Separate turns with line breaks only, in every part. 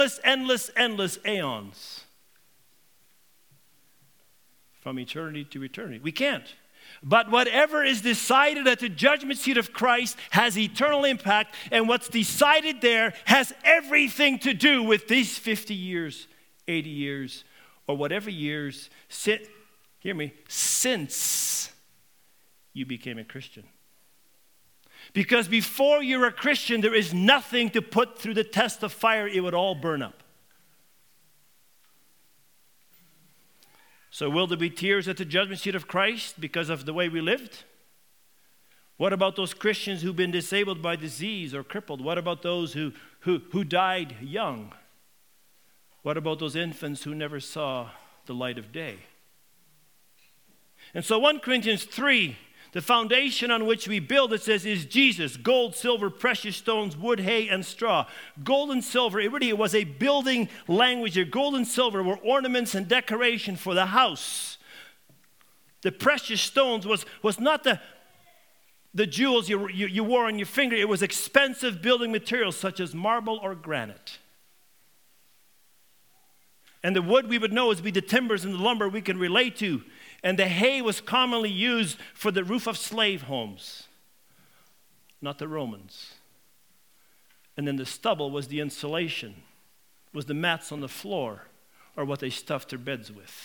endless aeons. From eternity to eternity. We can't. But whatever is decided at the judgment seat of Christ has eternal impact, and what's decided there has everything to do with these 50 years, 80 years, or whatever years, hear me, since you became a Christian. Because before you're a Christian, there is nothing to put through the test of fire. It would all burn up. So will there be tears at the judgment seat of Christ because of the way we lived? What about those Christians who've been disabled by disease or crippled? What about those who died young? What about those infants who never saw the light of day? And so 1 Corinthians 3, the foundation on which we build, it says, is Jesus, gold, silver, precious stones, wood, hay, and straw. Gold and silver, it really was a building language. Gold and silver were ornaments and decoration for the house. The precious stones was not the jewels you wore on your finger. It was expensive building materials such as marble or granite. And the wood we would know would be the timbers and the lumber we can relate to. And the hay was commonly used for the roof of slave homes, not the Romans. And then the stubble was the insulation, was the mats on the floor, or what they stuffed their beds with.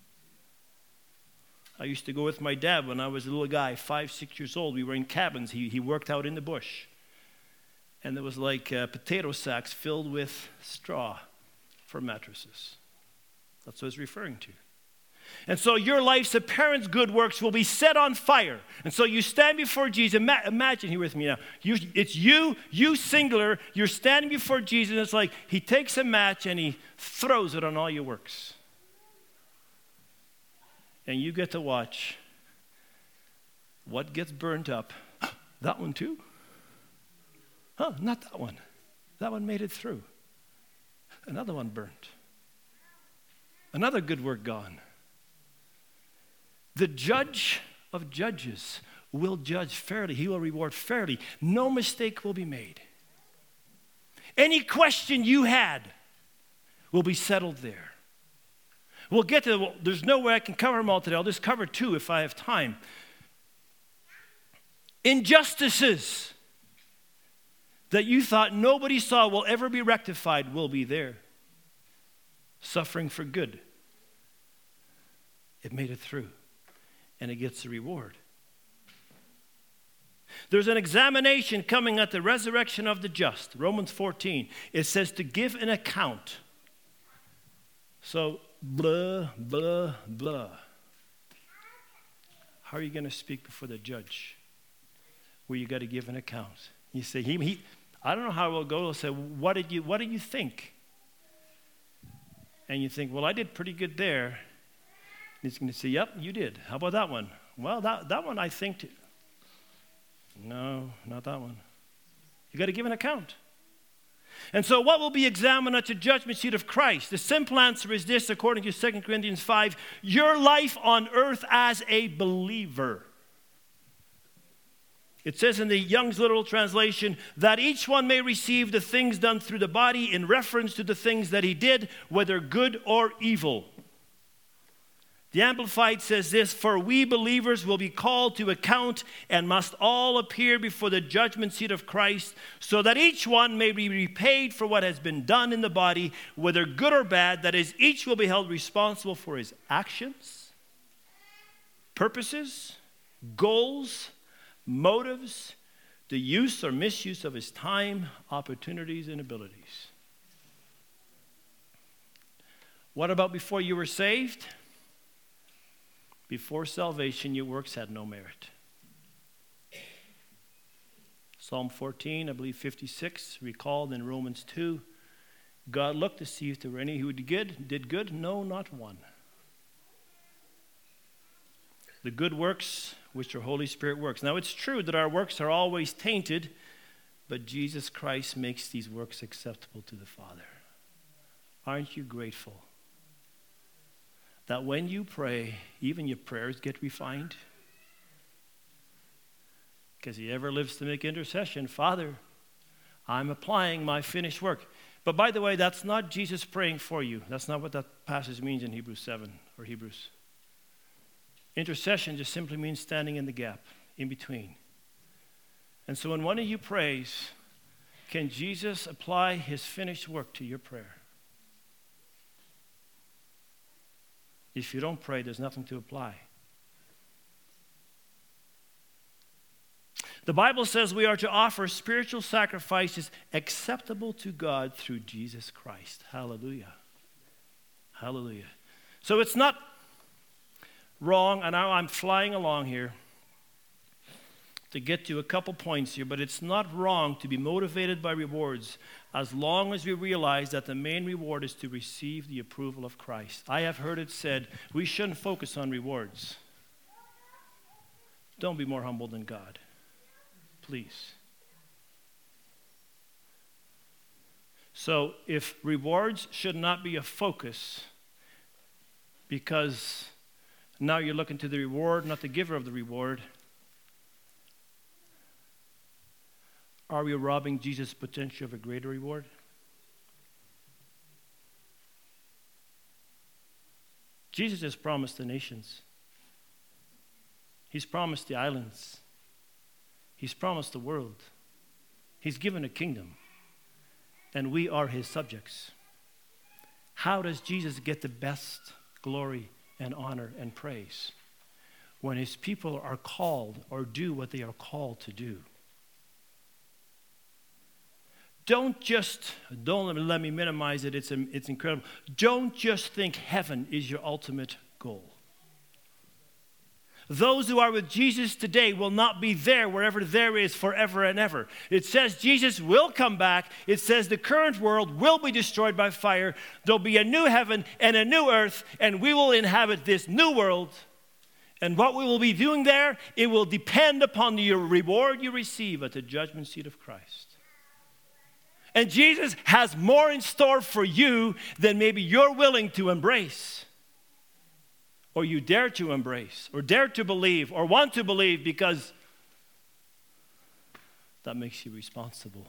I used to go with my dad when I was a little guy, 5, 6 years old. We were in cabins. He worked out in the bush. And there was like potato sacks filled with straw for mattresses. That's what it's referring to. And so your life's apparent good works will be set on fire. And so you stand before Jesus. Imagine here with me now. It's you singular. You're standing before Jesus. And it's like he takes a match and he throws it on all your works. And you get to watch what gets burnt up. That one too? Not that one. That one made it through. Another one burnt. Another good work gone. The judge of judges will judge fairly. He will reward fairly. No mistake will be made. Any question you had will be settled there. We'll get to, there's no way I can cover them all today. I'll just cover 2 if I have time. Injustices that you thought nobody saw will ever be rectified will be there. Suffering for good. It made it through. And it gets a reward. There's an examination coming at the resurrection of the just. Romans 14. It says to give an account. So, blah, blah, blah. How are you going to speak before the judge? Where you got to give an account. You say, I don't know how it will go. He'll say, what did you think? And you think, well, I did pretty good there. He's going to say, yep, you did. How about that one? Well, that one I think. No, not that one. You got to give an account. And so what will be examined at the judgment seat of Christ? The simple answer is this, according to 2 Corinthians 5, your life on earth as a believer. It says in the Young's Literal Translation, that each one may receive the things done through the body in reference to the things that he did, whether good or evil. The Amplified says this, for we believers will be called to account and must all appear before the judgment seat of Christ, so that each one may be repaid for what has been done in the body, whether good or bad. That is, each will be held responsible for his actions, purposes, goals, motives, the use or misuse of his time, opportunities, and abilities. What about before you were saved? Before salvation, your works had no merit. Psalm 14, I believe 56, recalled in Romans 2. God looked to see if there were any who did good. No, not one. The good works, which are Holy Spirit works. Now, it's true that our works are always tainted, but Jesus Christ makes these works acceptable to the Father. Aren't you grateful that when you pray, even your prayers get refined? Because he ever lives to make intercession. Father, I'm applying my finished work. But by the way, that's not Jesus praying for you. That's not what that passage means in Hebrews 7 or Hebrews. Intercession just simply means standing in the gap, in between. And so when one of you prays, can Jesus apply his finished work to your prayer? If you don't pray, there's nothing to apply. The Bible says we are to offer spiritual sacrifices acceptable to God through Jesus Christ. Hallelujah. Hallelujah. So it's not wrong, and I'm flying along here to get to a couple points here, but it's not wrong to be motivated by rewards as long as we realize that the main reward is to receive the approval of Christ. I have heard it said, we shouldn't focus on rewards. Don't be more humble than God. Please. So if rewards should not be a focus because now you're looking to the reward, not the giver of the reward, are we robbing Jesus' potential of a greater reward? Jesus has promised the nations. He's promised the islands. He's promised the world. He's given a kingdom. And we are his subjects. How does Jesus get the best glory and honor and praise? When his people are called or do what they are called to do. Don't let me minimize it. It's incredible. Don't just think heaven is your ultimate goal. Those who are with Jesus today will not be there wherever there is forever and ever. It says Jesus will come back. It says the current world will be destroyed by fire. There'll be a new heaven and a new earth, and we will inhabit this new world. And what we will be doing there, it will depend upon the reward you receive at the judgment seat of Christ. And Jesus has more in store for you than maybe you're willing to embrace. Or you dare to embrace, or dare to believe, or want to believe because that makes you responsible.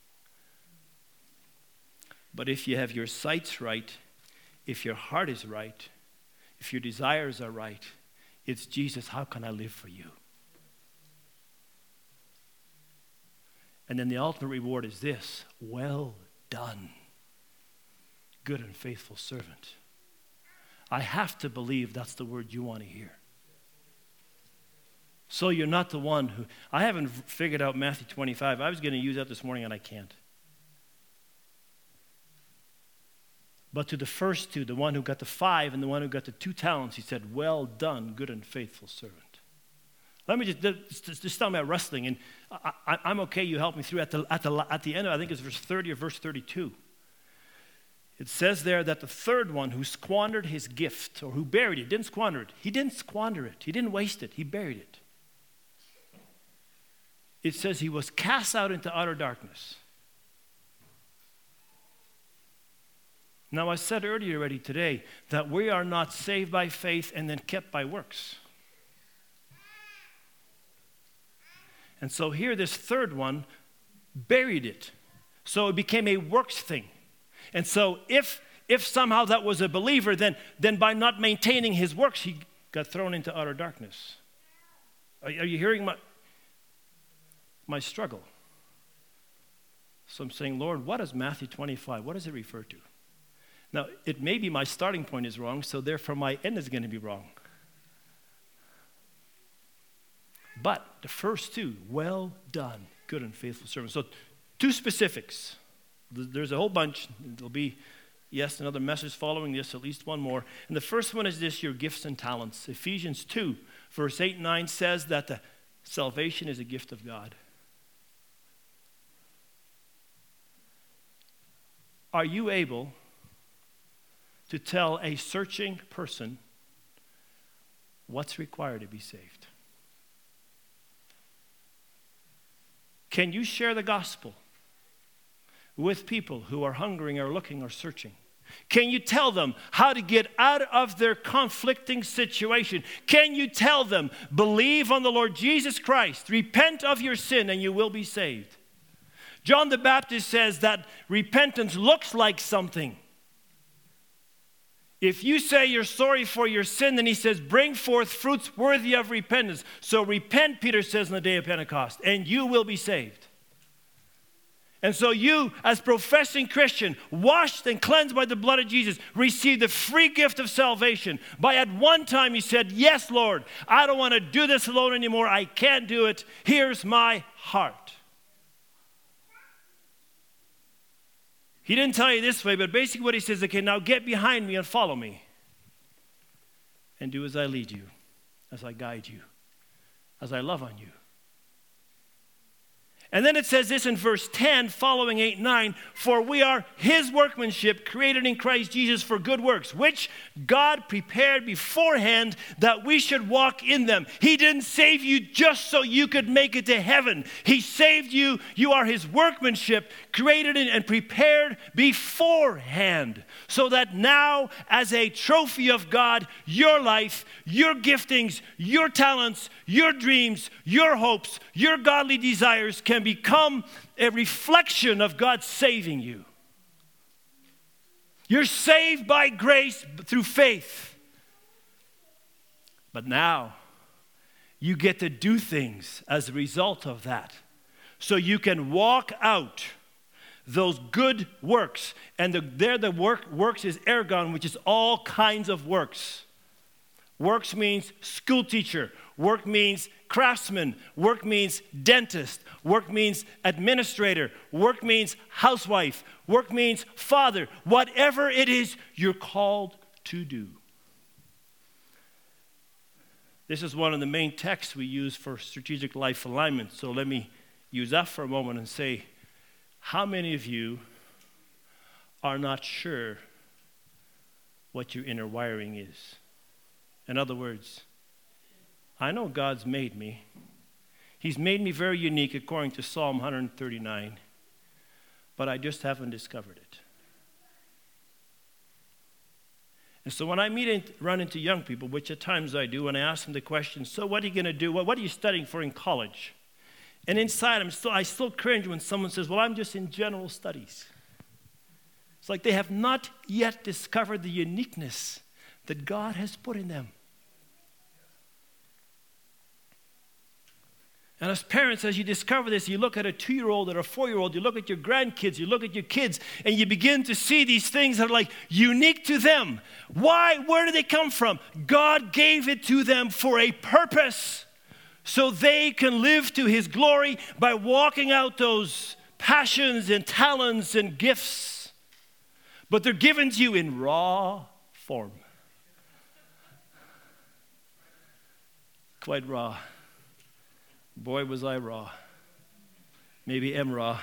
But if you have your sights right, if your heart is right, if your desires are right, it's Jesus, how can I live for you? And then the ultimate reward is this: well done, good and faithful servant. I have to believe that's the word you want to hear. So you're not the one who, I haven't figured out Matthew 25. I was going to use that this morning and I can't. But to the first two, the one who got the 5 and the one who got the 2 talents, he said, well done, good and faithful servant. Let me just tell me about wrestling, and I'm okay, you help me through. At the end, I think it's verse 30 or verse 32. It says there that the third one who squandered his gift, or who buried it, didn't squander it. He didn't squander it. He didn't waste it. He buried it. It says he was cast out into utter darkness. Now, I said earlier already today that we are not saved by faith and then kept by works. And so here this third one buried it. So it became a works thing. And so if somehow that was a believer, then by not maintaining his works, he got thrown into utter darkness. Are you hearing my struggle? So I'm saying, Lord, what is Matthew 25? What does it refer to? Now, it may be my starting point is wrong, so therefore my end is going to be wrong. But the first two, well done, good and faithful servant. So 2 specifics. There's a whole bunch. There'll be, yes, another message following this, at least one more. And the first one is this, your gifts and talents. Ephesians 2, verse 8 and 9 says that the salvation is a gift of God. Are you able to tell a searching person what's required to be saved? Can you share the gospel with people who are hungering or looking or searching? Can you tell them how to get out of their conflicting situation? Can you tell them, believe on the Lord Jesus Christ, repent of your sin, and you will be saved? John the Baptist says that repentance looks like something. If you say you're sorry for your sin, then he says, bring forth fruits worthy of repentance. So repent, Peter says, on the day of Pentecost, and you will be saved. And so you, as professing Christian, washed and cleansed by the blood of Jesus, received the free gift of salvation. By at one time you said, yes, Lord, I don't want to do this alone anymore. I can't do it. Here's my heart. He didn't tell you this way, but basically what he says, okay, now get behind me and follow me. And do as I lead you, as I guide you, as I love on you. And then it says this in verse 10, following 8-9, for we are his workmanship, created in Christ Jesus for good works, which God prepared beforehand that we should walk in them. He didn't save you just so you could make it to heaven. He saved you. You are his workmanship, created and prepared beforehand, so that now, as a trophy of God, your life, your giftings, your talents, your dreams, your hopes, your godly desires can become a reflection of God saving you. You're saved by grace through faith. But now, you get to do things as a result of that. So you can walk out those good works. And works is ergon, which is all kinds of works. Works means school teacher. Work means craftsman. Work means dentist. Work means administrator. Work means housewife. Work means father. Whatever it is you're called to do. This is one of the main texts we use for strategic life alignment. So let me use that for a moment and say, how many of you are not sure what your inner wiring is? In other words, I know God's made me. He's made me very unique according to Psalm 139, but I just haven't discovered it. And so when I run into young people, which at times I do, and I ask them the question, so what are you going to do? What are you studying for in college? And inside I still cringe when someone says, well, I'm just in general studies. It's like they have not yet discovered the uniqueness that God has put in them. And as parents, as you discover this, you look at a 2-year-old or a 4-year-old, you look at your grandkids, you look at your kids, and you begin to see these things that are like unique to them. Why? Where do they come from? God gave it to them for a purpose, so they can live to his glory by walking out those passions and talents and gifts. But they're given to you in raw form. Quite raw. Boy, was I raw. Maybe am raw.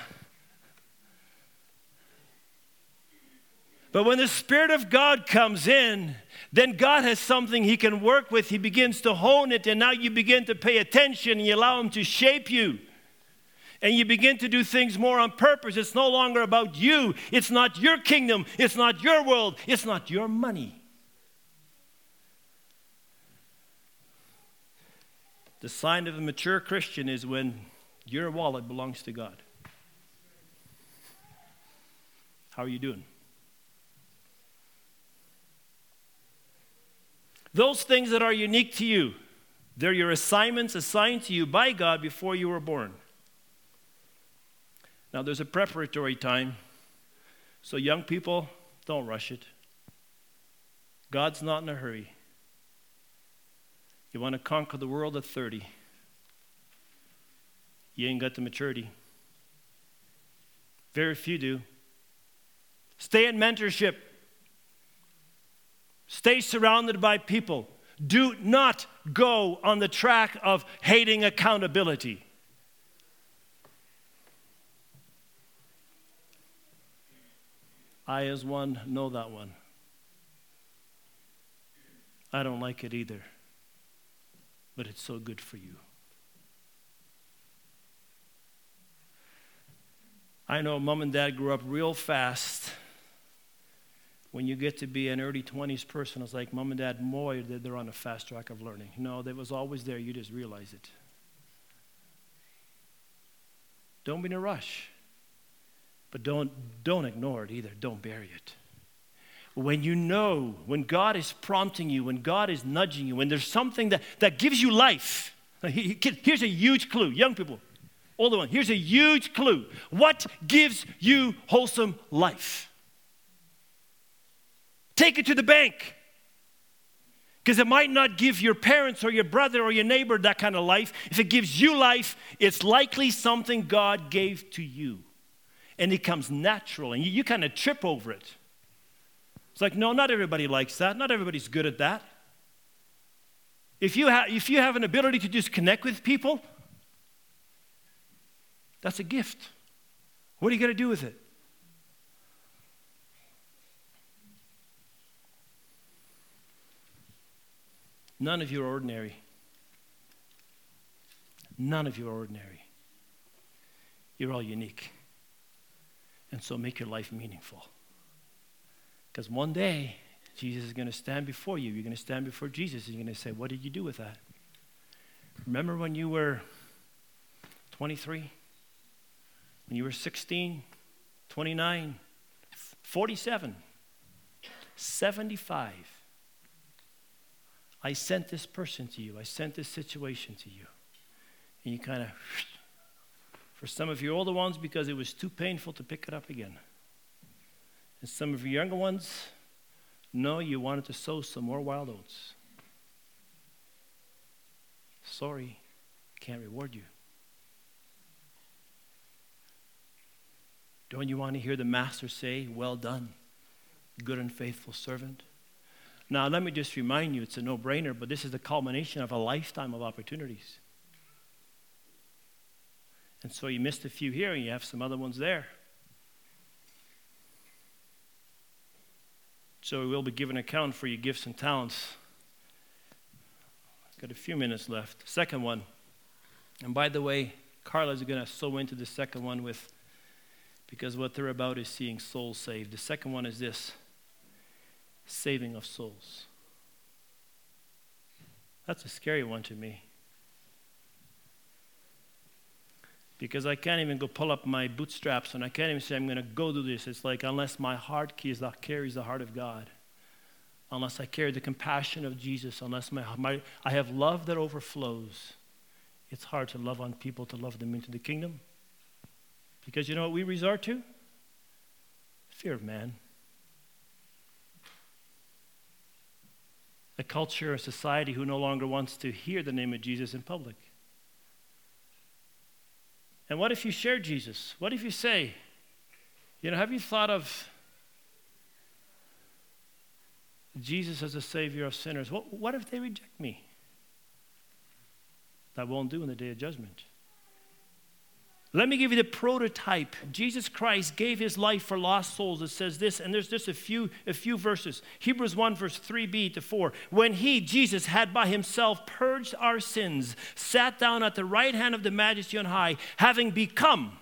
But when the Spirit of God comes in, then God has something he can work with. He begins to hone it, and now you begin to pay attention, and you allow him to shape you. And you begin to do things more on purpose. It's no longer about you. It's not your kingdom. It's not your world. It's not your money. The sign of a mature Christian is when your wallet belongs to God. How are you doing? Those things that are unique to you, they're your assignments assigned to you by God before you were born. Now, there's a preparatory time. So young people, don't rush it. God's not in a hurry. You want to conquer the world at 30. You ain't got the maturity. Very few do. Stay in mentorship. Stay surrounded by people. Do not go on the track of hating accountability. I, as one, know that one. I don't like it either. But it's so good for you. I know mom and dad grew up real fast. When you get to be an early 20s person, it's like mom and dad, boy, they're on a fast track of learning. No, that was always there. You just realize it. Don't be in a rush. But don't ignore it either. Don't bury it. When you know, when God is prompting you, when God is nudging you, when there's something that gives you life. Here's a huge clue. Young people, older one, here's a huge clue. What gives you wholesome life? Take it to the bank. Because it might not give your parents or your brother or your neighbor that kind of life. If it gives you life, it's likely something God gave to you. And it comes natural, and you kind of trip over it. It's like, no, not everybody likes that. Not everybody's good at that. If you have an ability to just connect with people, that's a gift. What are you going to do with it? None of you are ordinary. None of you are ordinary. You're all unique. And so make your life meaningful. Because one day, Jesus is going to stand before you. You're going to stand before Jesus, and you're going to say, what did you do with that? Remember when you were 23? When you were 16, 29, 47, 75. I sent this person to you. I sent this situation to you. And you kind of, for some of you older ones, because it was too painful to pick it up again. And some of you younger ones, no, you wanted to sow some more wild oats. Sorry, can't reward you. Don't you want to hear the master say, well done, good and faithful servant? Now, let me just remind you, it's a no-brainer, but this is the culmination of a lifetime of opportunities. And so you missed a few here, and you have some other ones there. So we will be giving account for your gifts and talents. Got a few minutes left. Second one. And by the way, Carla's going to sow into the second one because what they're about is seeing souls saved. The second one is this: saving of souls. That's a scary one to me. Because I can't even go pull up my bootstraps, and I can't even say I'm going to go do this. It's like unless my heart carries the heart of God, unless I carry the compassion of Jesus, unless I have love that overflows, it's hard to love on people, to love them into the kingdom. Because you know what we resort to? Fear of man. A culture, a society who no longer wants to hear the name of Jesus in public. And what if you share Jesus? What if you say, have you thought of Jesus as a savior of sinners? What if they reject me? That won't do in the day of judgment. Let me give you the prototype. Jesus Christ gave his life for lost souls. It says this, and there's just a few verses. Hebrews 1, verse 3b to 4. When he, Jesus, had by himself purged our sins, sat down at the right hand of the Majesty on high, having become,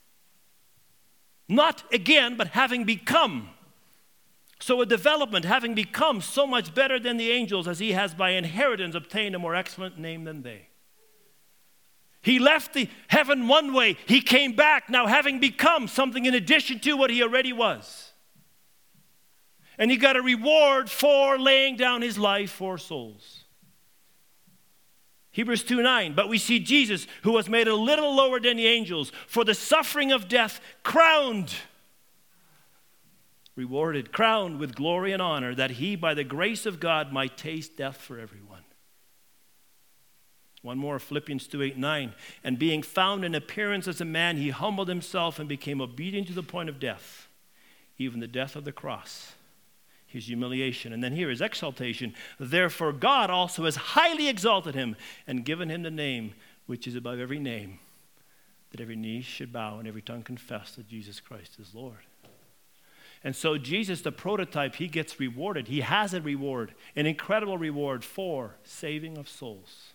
not again, but having become. So a development, having become so much better than the angels, as he has by inheritance obtained a more excellent name than they. He left the heaven one way. He came back now having become something in addition to what he already was. And he got a reward for laying down his life for souls. Hebrews 2:9. But we see Jesus, who was made a little lower than the angels, for the suffering of death, crowned with glory and honor, that he, by the grace of God, might taste death for everyone. One more, Philippians 2:8-9. And being found in appearance as a man, he humbled himself and became obedient to the point of death, even the death of the cross, his humiliation. And then here is exaltation. Therefore God also has highly exalted him and given him the name which is above every name, that every knee should bow and every tongue confess that Jesus Christ is Lord. And so Jesus, the prototype, he gets rewarded. He has a reward, an incredible reward for saving of souls.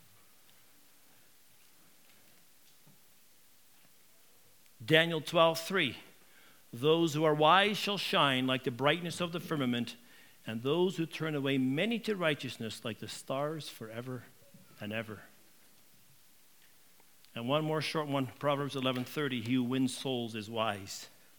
Daniel 12:3. Those who are wise shall shine like the brightness of the firmament, and those who turn away many to righteousness like the stars forever and ever. And one more short one, Proverbs 11:30. He who wins souls is wise.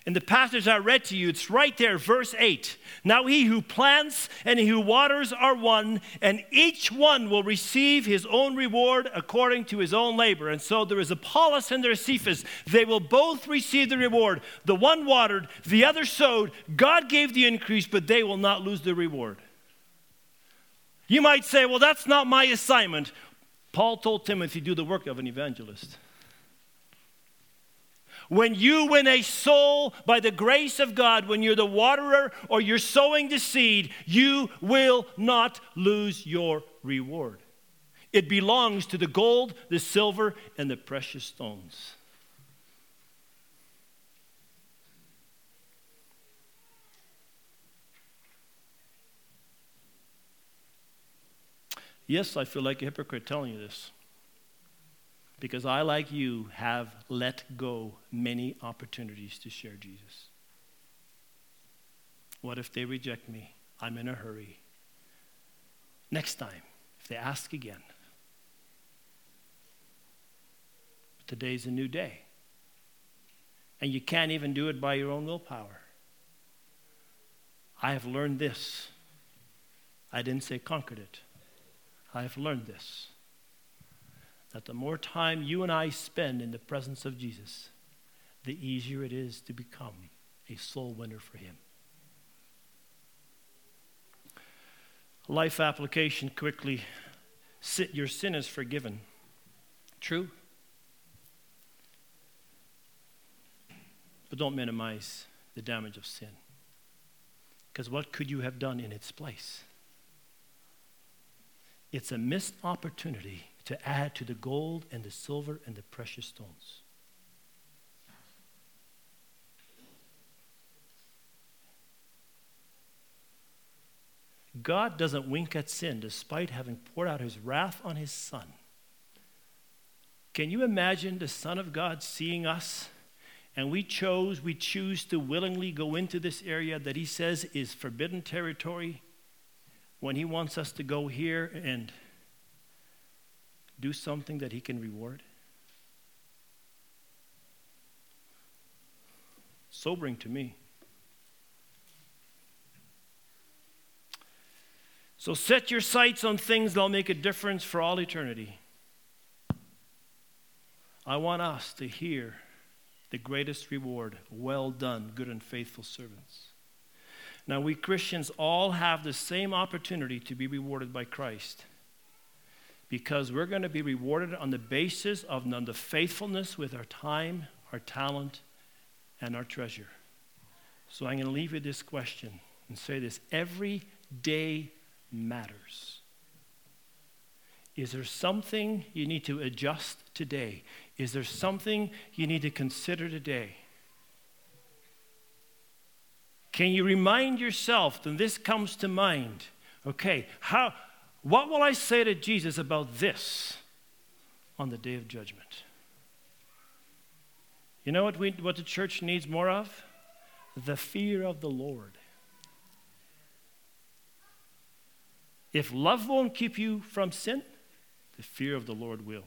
In the passage I read to you, it's right there, verse 8. Now he who plants and he who waters are one, and each one will receive his own reward according to his own labor. And so there is Apollos and there is Cephas. They will both receive the reward. The one watered, the other sowed. God gave the increase, but they will not lose the reward. You might say, well, that's not my assignment. Paul told Timothy, do the work of an evangelist. When you win a soul by the grace of God, when you're the waterer or you're sowing the seed, you will not lose your reward. It belongs to the gold, the silver, and the precious stones. Yes, I feel like a hypocrite telling you this. Because I, like you, have let go many opportunities to share Jesus. What if they reject me? I'm in a hurry. Next time, if they ask again. Today's a new day. And you can't even do it by your own willpower. I have learned this. I didn't say conquered it. I have learned this. That the more time you and I spend in the presence of Jesus, the easier it is to become a soul winner for him. Life application quickly. Your sin is forgiven. True? But don't minimize the damage of sin. Because what could you have done in its place? It's a missed opportunity to add to the gold and the silver and the precious stones. God doesn't wink at sin despite having poured out his wrath on his Son. Can you imagine the Son of God seeing us and we choose to willingly go into this area that he says is forbidden territory when he wants us to go here and do something that he can reward? Sobering to me. So set your sights on things that'll make a difference for all eternity. I want us to hear the greatest reward. Well done, good and faithful servants. Now we Christians all have the same opportunity to be rewarded by Christ. Because we're going to be rewarded on the basis of the faithfulness with our time, our talent, and our treasure. So I'm going to leave you this question and say this. Every day matters. Is there something you need to adjust today? Is there something you need to consider today? Can you remind yourself, and this comes to mind, okay, what will I say to Jesus about this on the day of judgment? You know what the church needs more of? The fear of the Lord. If love won't keep you from sin, the fear of the Lord will.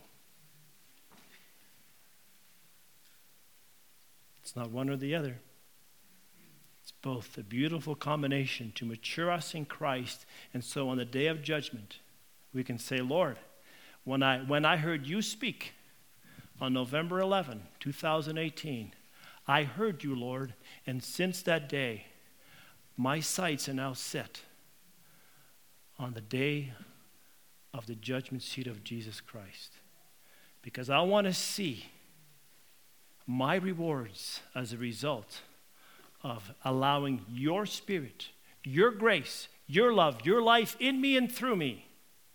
It's not one or the other. It's both a beautiful combination to mature us in Christ. And so on the day of judgment, we can say, Lord, when I heard you speak on November 11, 2018, I heard you, Lord, and since that day, my sights are now set on the day of the judgment seat of Jesus Christ. Because I want to see my rewards as a result of allowing your Spirit, your grace, your love, your life in me and through me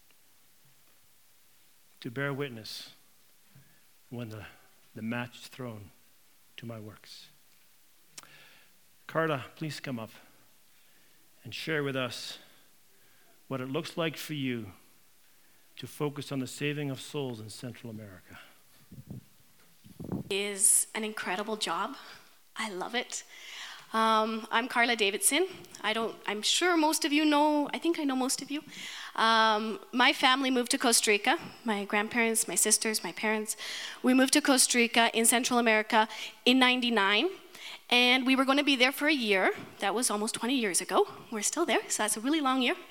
to bear witness when the match is thrown to my works. Carla, please come up and share with us what it looks like for you to focus on the saving of souls in Central America.
Is an incredible job. I love it. I'm Carla Davidson. I'm sure most of you know, I think I know most of you. My family moved to Costa Rica. My grandparents, my sisters, my parents. We moved to Costa Rica in Central America in '99. And we were going to be there for a year. That was almost 20 years ago. We're still there, so that's a really long year.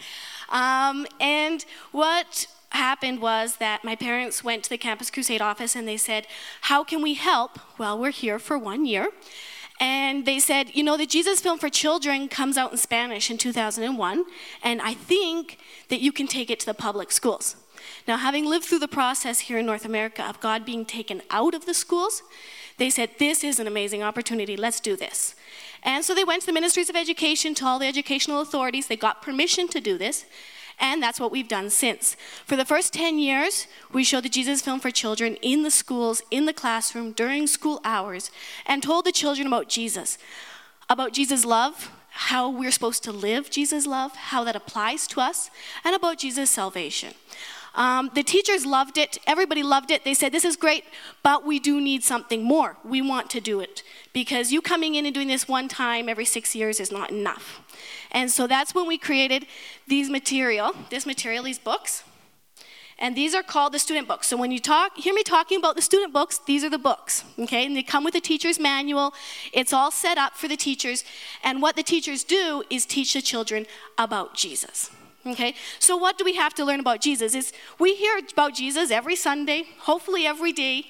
And what happened was that my parents went to the Campus Crusade office and they said, how can we help? Well, we're here for 1 year. And they said, you know, the Jesus Film for Children comes out in Spanish in 2001, and I think that you can take it to the public schools. Now, having lived through the process here in North America of God being taken out of the schools, they said, this is an amazing opportunity, let's do this. And so they went to the Ministries of Education, to all the educational authorities, they got permission to do this, and that's what we've done since. For the first 10 years, we showed the Jesus Film for Children in the schools, in the classroom, during school hours, and told the children about Jesus love, how we're supposed to live Jesus' love, how that applies to us, and about Jesus' salvation. The teachers loved it. Everybody loved it. They said, this is great, but we do need something more. We want to do it because you coming in and doing this one time every 6 years is not enough. And so that's when we created these books. And these are called the student books. So when you hear me talking about the student books, these are the books, okay? And they come with a teacher's manual. It's all set up for the teachers. And what the teachers do is teach the children about Jesus. Okay, so what do we have to learn about Jesus? We hear about Jesus every Sunday, hopefully every day,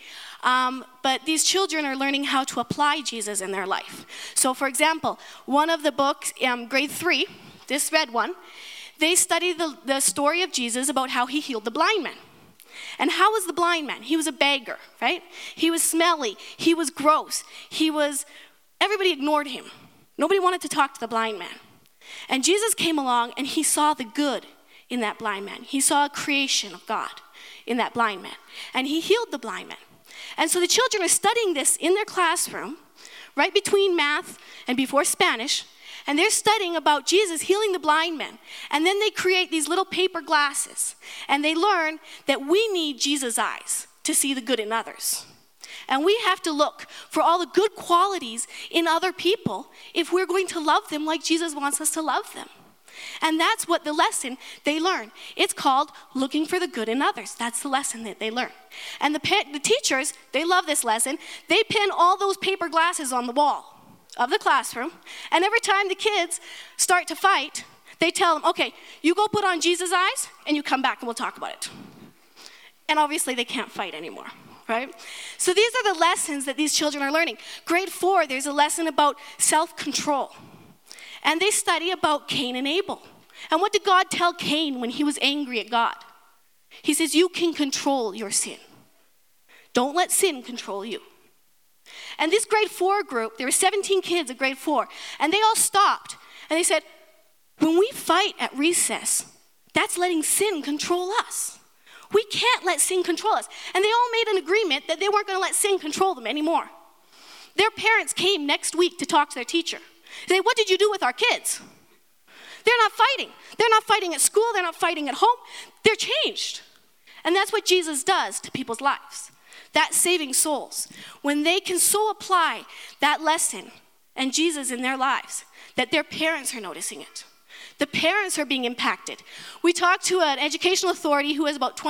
but these children are learning how to apply Jesus in their life. So for example, one of the books, grade 3, this red one, they study the story of Jesus about how he healed the blind man. And how was the blind man? He was a beggar, right? He was smelly, he was gross, everybody ignored him. Nobody wanted to talk to the blind man. And Jesus came along and he saw the good in that blind man. He saw a creation of God in that blind man. And he healed the blind man. And so the children are studying this in their classroom, right between math and before Spanish. And they're studying about Jesus healing the blind man. And then they create these little paper glasses. And they learn that we need Jesus' eyes to see the good in others. And we have to look for all the good qualities in other people if we're going to love them like Jesus wants us to love them. And that's what the lesson they learn. It's called looking for the good in others. That's the lesson that they learn. And the teachers, they love this lesson. They pin all those paper glasses on the wall of the classroom. And every time the kids start to fight, they tell them, okay, you go put on Jesus' eyes and you come back and we'll talk about it. And obviously they can't fight anymore. Right? So these are the lessons that these children are learning. Grade 4, there's a lesson about self-control. And they study about Cain and Abel. And what did God tell Cain when he was angry at God? He says, you can control your sin. Don't let sin control you. And this grade 4 group, there were 17 kids at grade 4, and they all stopped. And they said, when we fight at recess, that's letting sin control us. We can't let sin control us. And they all made an agreement that they weren't going to let sin control them anymore. Their parents came next week to talk to their teacher. They said, what did you do with our kids? They're not fighting. They're not fighting at school. They're not fighting at home. They're changed. And that's what Jesus does to people's lives. That's saving souls. When they can so apply that lesson and Jesus in their lives that their parents are noticing it. The parents are being impacted. We talked to an educational authority who has about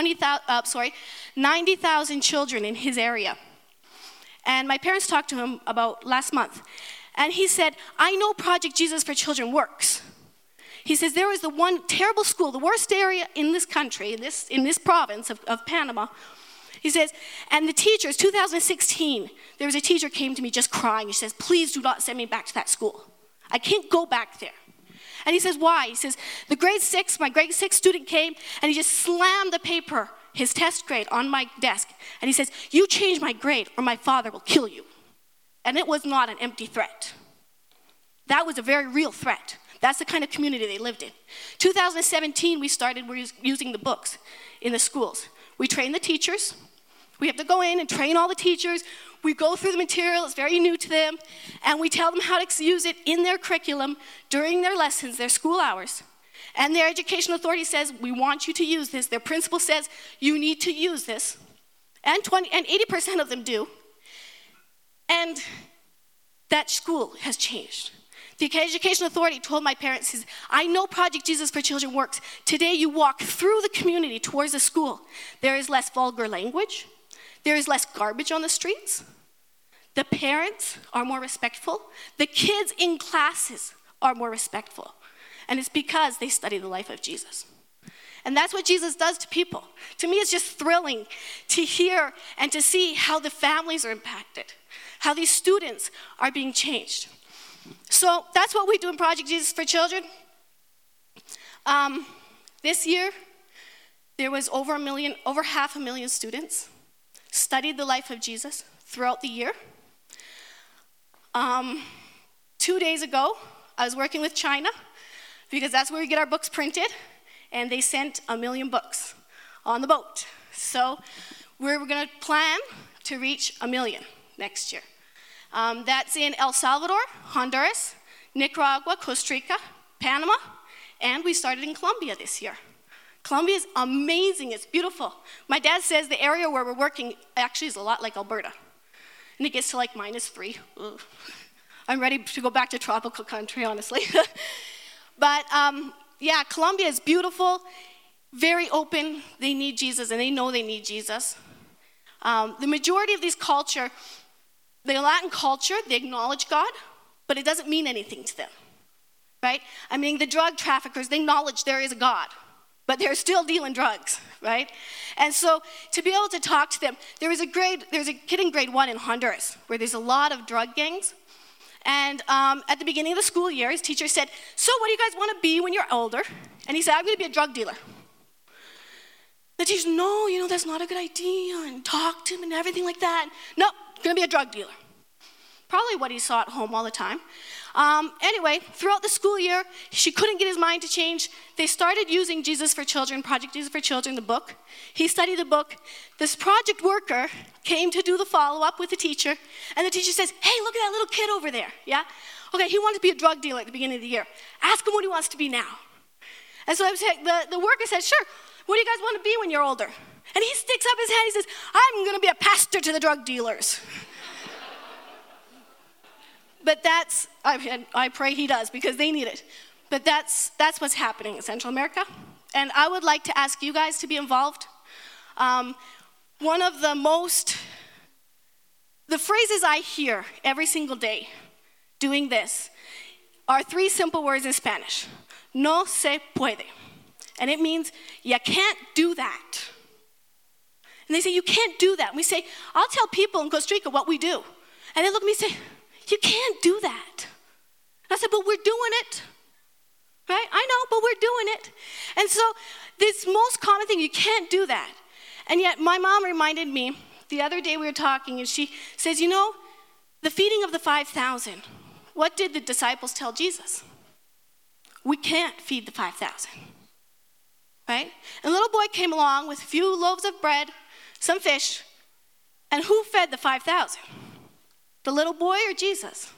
90,000 children in his area. And my parents talked to him about last month. And he said, I know Project Jesus for Children works. He says, there was the one terrible school, the worst area in this country, in this province of Panama. He says, and the teachers, 2016, there was a teacher came to me just crying. She says, please do not send me back to that school. I can't go back there. And he says, why? He says, my grade 6 student came and he just slammed the paper, his test grade, on my desk. And he says, you change my grade or my father will kill you. And it was not an empty threat. That was a very real threat. That's the kind of community they lived in. 2017, we're using the books in the schools. We train the teachers. We have to go in and train all the teachers. We go through the material, it's very new to them, and we tell them how to use it in their curriculum during their lessons, their school hours. And their education authority says, we want you to use this. Their principal says, you need to use this. And 80% of them do. And that school has changed. The education authority told my parents, says, I know Project Jesus for Children works. Today you walk through the community towards the school. There is less vulgar language. There is less garbage on the streets. The parents are more respectful. The kids in classes are more respectful. And it's because they study the life of Jesus. And that's what Jesus does to people. To me, it's just thrilling to hear and to see how the families are impacted, how these students are being changed. So that's what we do in Project Jesus for Children. This year, there was over 500,000 students studied the life of Jesus throughout the year. 2 days ago, I was working with China because that's where we get our books printed, and they sent 1 million books on the boat. So we're going to plan to reach 1 million next year. That's in El Salvador, Honduras, Nicaragua, Costa Rica, Panama, and we started in Colombia this year. Colombia is amazing. It's beautiful. My dad says the area where we're working actually is a lot like Alberta. And it gets to like -3. Ugh. I'm ready to go back to tropical country, honestly. But yeah, Colombia is beautiful, very open. They need Jesus, and they know they need Jesus. The majority of this culture, the Latin culture, they acknowledge God, but it doesn't mean anything to them, right? I mean, the drug traffickers, they acknowledge there is a God, but they're still dealing drugs, right? And so to be able to talk to them, there's a kid in grade 1 in Honduras where there's a lot of drug gangs. And at the beginning of the school year, his teacher said, "So what do you guys want to be when you're older?" And he said, "I'm going to be a drug dealer." The teacher said, "No, that's not a good idea," and talked to him and everything like that. "No, going to be a drug dealer." Probably what he saw at home all the time. Anyway, throughout the school year, she couldn't get his mind to change. They started using Jesus for Children, Project Jesus for Children, the book. He studied the book. This project worker came to do the follow-up with the teacher, and the teacher says, "Hey, look at that little kid over there, yeah? Okay, he wanted to be a drug dealer at the beginning of the year. Ask him what he wants to be now." And so the worker said, "Sure, what do you guys want to be when you're older?" And he sticks up his hand, he says, "I'm going to be a pastor to the drug dealers." But I pray he does, because they need it. But that's what's happening in Central America. And I would like to ask you guys to be involved. One of the phrases I hear every single day doing this are 3 simple words in Spanish. No se puede. And it means, you can't do that. And they say, "You can't do that." And we say, "I'll tell people in Costa Rica what we do." And they look at me and say, "You can't do that." And I said, "But we're doing it." Right? I know, but we're doing it. And so this most common thing, you can't do that. And yet my mom reminded me, the other day we were talking, and she says, the feeding of the 5,000, what did the disciples tell Jesus? We can't feed the 5,000. Right? And a little boy came along with a few loaves of bread, some fish, and who fed the 5,000? The little boy or Jesus?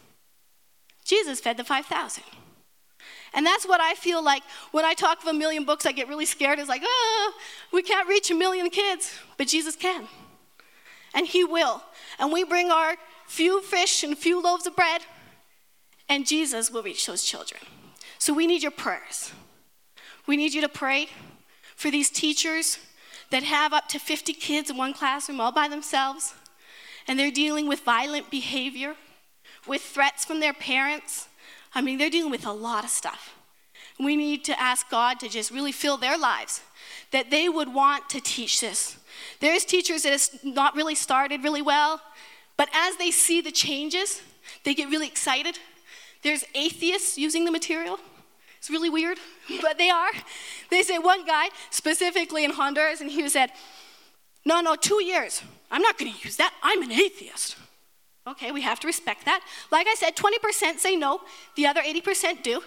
Jesus fed the 5,000. And that's what I feel like when I talk of 1 million books, I get really scared. It's like, we can't reach 1 million kids, but Jesus can. And he will. And we bring our few fish and few loaves of bread, and Jesus will reach those children. So we need your prayers. We need you to pray for these teachers that have up to 50 kids in one classroom all by themselves, and they're dealing with violent behavior, with threats from their parents. I mean, they're dealing with a lot of stuff. We need to ask God to just really fill their lives, that they would want to teach this. There's teachers that have not really started really well, but as they see the changes, they get really excited. There's atheists using the material. It's really weird, but they are. They say one guy, specifically in Honduras, and he said, no, 2 years. I'm not going to use that. I'm an atheist. Okay, we have to respect that. Like I said, 20% say no. The other 80% do.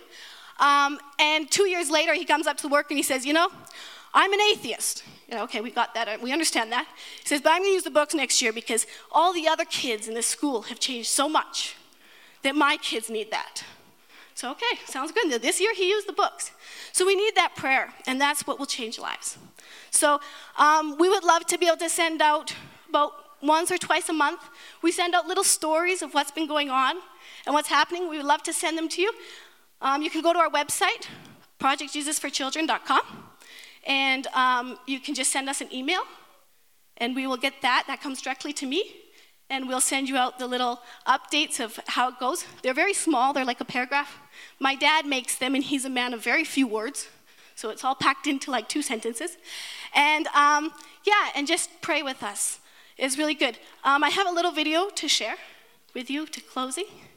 And 2 years later, he comes up to work and he says, I'm an atheist. Okay, we got that. We understand that. He says, but I'm going to use the books next year because all the other kids in this school have changed so much that my kids need that. So, okay, sounds good. This year, he used the books. So we need that prayer, and that's what will change lives. So we would love to be able to send out about once or twice a month. We send out little stories of what's been going on and what's happening. We would love to send them to you. You can go to our website, projectjesusforchildren.com, and you can just send us an email, and we will get that. That comes directly to me, and we'll send you out the little updates of how it goes. They're very small, they're like a paragraph. My dad makes them, and he's a man of very few words, so it's all packed into like 2 sentences. And and just pray with us. It's really good. I have a little video to share with you to closing.